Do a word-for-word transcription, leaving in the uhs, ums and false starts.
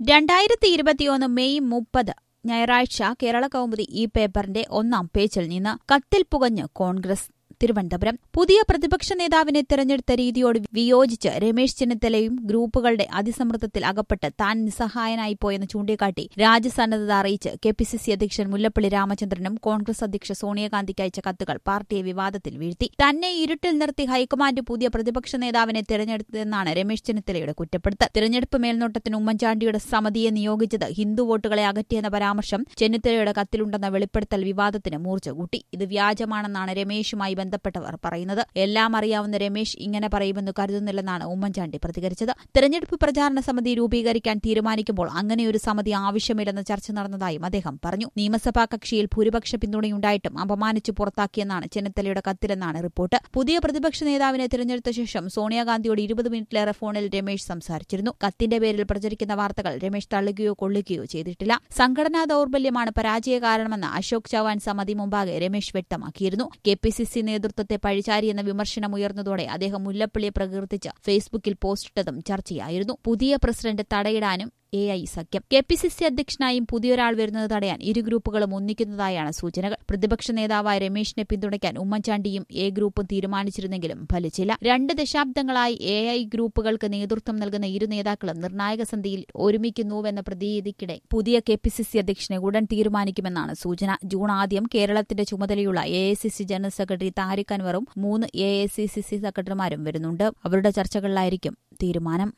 രണ്ടായിരത്തി ഇരുപത്തിയൊന്ന് മെയ് മുപ്പത് ഞായറാഴ്ച കേരള കൗമുദി ഈ പേപ്പറിന്റെ ഒന്നാം പേജിൽ നിന്ന് കത്തിൽ പുകഞ്ഞ് കോൺഗ്രസ്. തിരുവനന്തപുരം. പുതിയ പ്രതിപക്ഷ നേതാവിനെ തെരഞ്ഞെടുത്ത രീതിയോട് വിയോജിച്ച് രമേശ് ചെന്നിത്തലയും ഗ്രൂപ്പുകളുടെ അതിസമ്മർദ്ദത്തിൽ അകപ്പെട്ട് താൻ നിസ്സഹായനായിപ്പോയെന്ന് ചൂണ്ടിക്കാട്ടി രാജ്യസന്നദ്ധത അറിയിച്ച് കെ പി സി സി അധ്യക്ഷൻ മുല്ലപ്പള്ളി രാമചന്ദ്രനും കോൺഗ്രസ് അധ്യക്ഷ സോണിയാഗാന്ധിക്ക് അയച്ച കത്തുകൾ പാർട്ടിയെ വിവാദത്തിൽ വീഴ്ത്തി. തന്നെ ഇരുട്ടിൽ നിർത്തി ഹൈക്കമാൻഡ് പുതിയ പ്രതിപക്ഷ നേതാവിനെ തെരഞ്ഞെടുത്തതെന്നാണ് രമേശ് ചെന്നിത്തലയുടെ കുറ്റപ്പെടുത്തൽ. തെരഞ്ഞെടുപ്പ് മേൽനോട്ടത്തിന് ഉമ്മൻചാണ്ടിയുടെ സമിതിയെ നിയോഗിച്ചത് ഹിന്ദു വോട്ടുകളെ അകറ്റിയെന്ന പരാമർശം ചെന്നിത്തലയുടെ കത്തിലുണ്ടെന്ന വെളിപ്പെടുത്തൽ വിവാദത്തിന് മൂർച്ച കൂട്ടി. ഇത് വ്യാജമാണെന്നാണ് രമേശുമായി ബന്ധപ്പെട്ടവർ പറയുന്നത്. എല്ലാം അറിയാവുന്ന രമേശ് ഇങ്ങനെ പറയുമെന്ന് കരുതുന്നില്ലെന്നാണ് ഉമ്മൻചാണ്ടി പ്രതികരിച്ചത്. തെരഞ്ഞെടുപ്പ് പ്രചാരണ സമിതി രൂപീകരിക്കാൻ തീരുമാനിക്കുമ്പോൾ അങ്ങനെയൊരു സമിതി ആവശ്യമില്ലെന്ന് ചർച്ച നടന്നതായും അദ്ദേഹം പറഞ്ഞു. നിയമസഭാ കക്ഷിയിൽ ഭൂരിപക്ഷ പിന്തുണയുണ്ടായിട്ടും അപമാനിച്ചു പുറത്താക്കിയെന്നാണ് ചെന്നിത്തലയുടെ കത്തിലെന്നാണ് റിപ്പോർട്ട്. പുതിയ പ്രതിപക്ഷ നേതാവിനെ തിരഞ്ഞെടുത്ത ശേഷം സോണിയാഗാന്ധിയോട് ഇരുപത് മിനിറ്റിലേറെ ഫോണിൽ രമേശ് സംസാരിച്ചിരുന്നു. കത്തിന്റെ പേരിൽ പ്രചരിക്കുന്ന വാർത്തകൾ രമേശ് തള്ളുകയോ കൊള്ളുകയോ ചെയ്തിട്ടില്ല. സംഘടനാ ദൌർബല്യമാണ് പരാജയ കാരണമെന്ന് അശോക് ചവാൻ സമിതി മുമ്പാകെ രമേശ് വ്യക്തമാക്കിയിരുന്നു. കെ പി സി സി നേതൃത്വത്തെ പഴിചാരിയെന്ന വിമർശനം ഉയർന്നതോടെ അദ്ദേഹം മുല്ലപ്പള്ളിയെ പ്രകീർത്തിച്ച് ഫേസ്ബുക്കിൽ പോസ്റ്റിട്ടതും ചർച്ചയായിരുന്നു. പുതിയ പ്രസിഡന്റ് തടയിടാനും എ ഐ സഖ്യം. കെ പി സി സി അധ്യക്ഷനായും പുതിയൊരാൾ വരുന്നത് തടയാൻ ഇരു ഗ്രൂപ്പുകളും ഒന്നിക്കുന്നതായാണ് സൂചനകൾ. പ്രതിപക്ഷ നേതാവായ രമേശിനെ പിന്തുണയ്ക്കാൻ ഉമ്മൻചാണ്ടിയും എ ഗ്രൂപ്പും തീരുമാനിച്ചിരുന്നെങ്കിലും ഫലിച്ചില്ല. രണ്ട് ദശാബ്ദങ്ങളായി എ ഐ ഗ്രൂപ്പുകൾക്ക് നേതൃത്വം നൽകുന്ന ഇരു നേതാക്കളും നിർണായക സന്ധിയിൽ ഒരുമിക്കുന്നുവെന്ന പ്രതീതിക്കിടെ പുതിയ കെ പി സി സി അധ്യക്ഷനെ ഉടൻ തീരുമാനിക്കുമെന്നാണ് സൂചന. ജൂൺ ആദ്യം കേരളത്തിന്റെ ചുമതലയുള്ള A I C C general secretary Tariq അൻവറും മൂന്ന് A I C C C സെക്രട്ടറിമാരും വരുന്നുണ്ട്. അവരുടെ ചർച്ചകളിലായിരിക്കും തീരുമാനം.